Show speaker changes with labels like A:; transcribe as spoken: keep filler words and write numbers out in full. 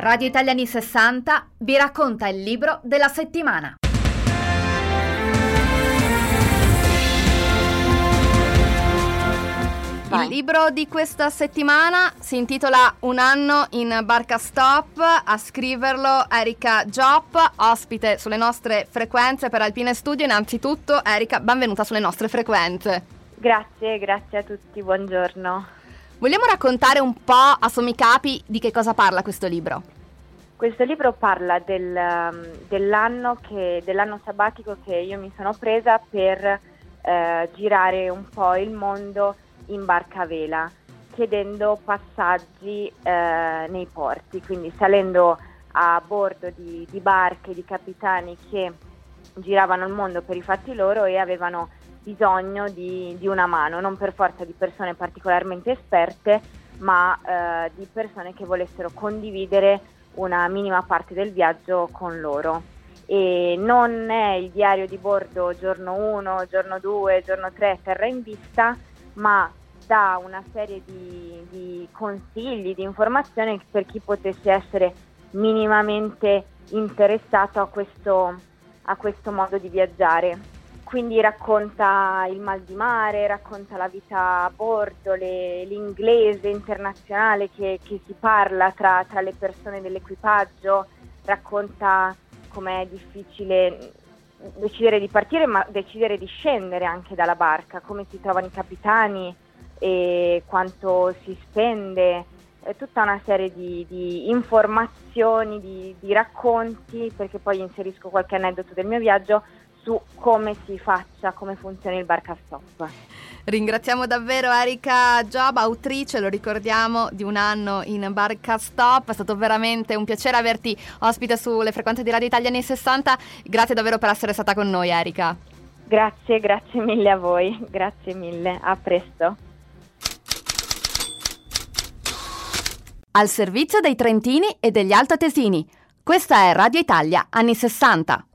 A: Radio Italia anni sessanta vi racconta il libro della settimana.
B: Vai.
A: Il libro di questa settimana si intitola Un anno in barca stop. A scriverlo Erika Giop, ospite sulle nostre frequenze per Alpine Studio. Innanzitutto, Erika, benvenuta sulle nostre frequenze.
B: Grazie, grazie a tutti, buongiorno.
A: Vogliamo raccontare un po' a sommi capi di che cosa parla questo libro?
B: Questo libro parla del, dell'anno, che, dell'anno sabbatico che io mi sono presa per eh, girare un po' il mondo in barca a vela, chiedendo passaggi eh, nei porti, quindi salendo a bordo di, di barche, di capitani che giravano il mondo per i fatti loro e avevano bisogno di, di una mano, non per forza di persone particolarmente esperte, ma eh, di persone che volessero condividere una minima parte del viaggio con loro. E non è il diario di bordo giorno uno, giorno due, giorno tre, terra in vista, ma dà una serie di, di consigli, di informazioni per chi potesse essere minimamente interessato a questo, a questo modo di viaggiare. Quindi racconta il mal di mare, racconta la vita a bordo, le, l'inglese internazionale che, che si parla tra, tra le persone dell'equipaggio, racconta com'è difficile decidere di partire ma decidere di scendere anche dalla barca, come si trovano i capitani e quanto si spende, è tutta una serie di, di informazioni, di, di racconti, perché poi inserisco qualche aneddoto del mio viaggio su come si faccia, come funziona il barca stop.
A: Ringraziamo davvero Erika Giop, autrice, lo ricordiamo, di Un anno in barca stop. È stato veramente un piacere averti ospite sulle frequenze di Radio Italia anni sessanta. Grazie davvero per essere stata con noi, Erika.
B: Grazie, grazie mille a voi, grazie mille, a presto.
A: Al servizio dei trentini e degli altoatesini. Questa è Radio Italia anni sessanta.